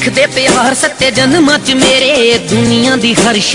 लिखते प्यार सत्ते जन्मां च मेरे दुनिया दी हर